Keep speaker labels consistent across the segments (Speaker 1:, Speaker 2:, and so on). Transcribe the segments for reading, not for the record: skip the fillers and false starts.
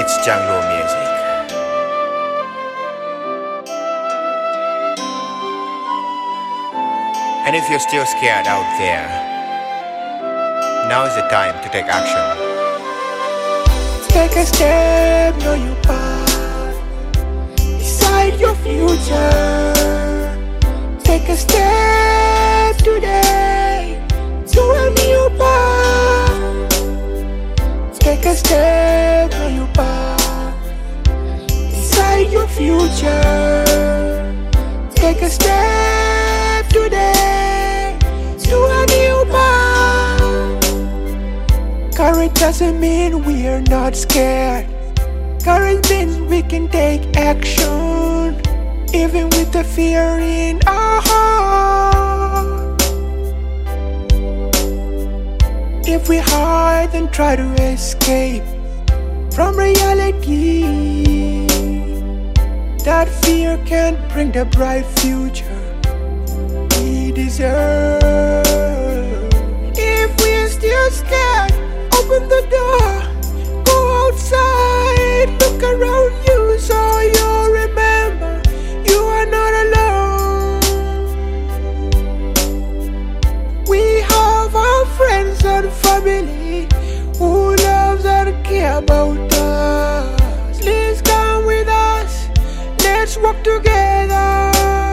Speaker 1: It's Janglo music. And if you're still scared out there, now is the time to take action.
Speaker 2: Take a step, know your path, decide your future. Take a step today to a new path. Take a step, know your path, decide your future. Take a step today to a new path. Courage doesn't mean we are not scared. Courage means we can take action, even with the fear in our heart. If we hide and try to escape from reality, that fear can't bring the bright future we deserve. If we're still scared, open the door, go outside, look around you so you'll remember you are not alone. We have our friends and family who loves and care about us. Please come with us, let's walk together.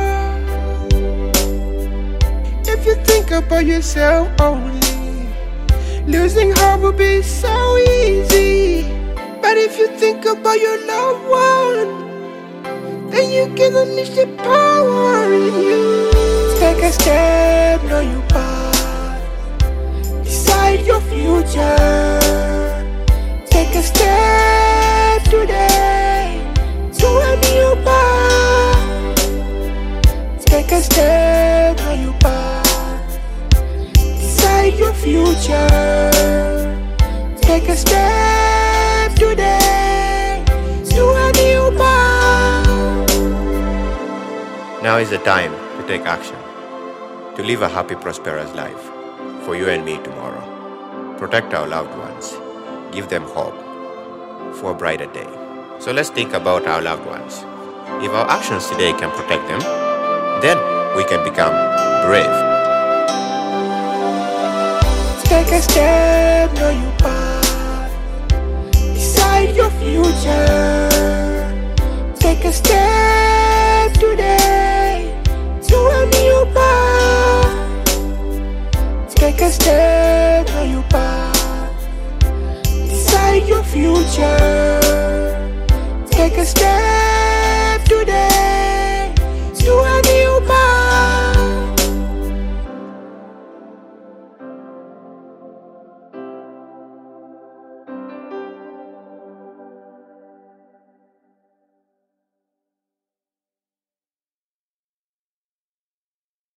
Speaker 2: If you think about yourself only, losing hope will be so easy. But if you think about your loved one, then you can unleash the power in you. Take a step, know your path, decide your future. Take a step today to a new path. Take a step, know your path, decide your future. Take a step today to a new path.
Speaker 1: Now is the time to take action, to live a happy, prosperous life for you and me tomorrow. Protect our loved ones, give them hope for a brighter day. So let's think about our loved ones. If our actions today can protect them, then we can become brave.
Speaker 2: Take a step, know your path, decide your future. Take a step today to a new path. Take a step.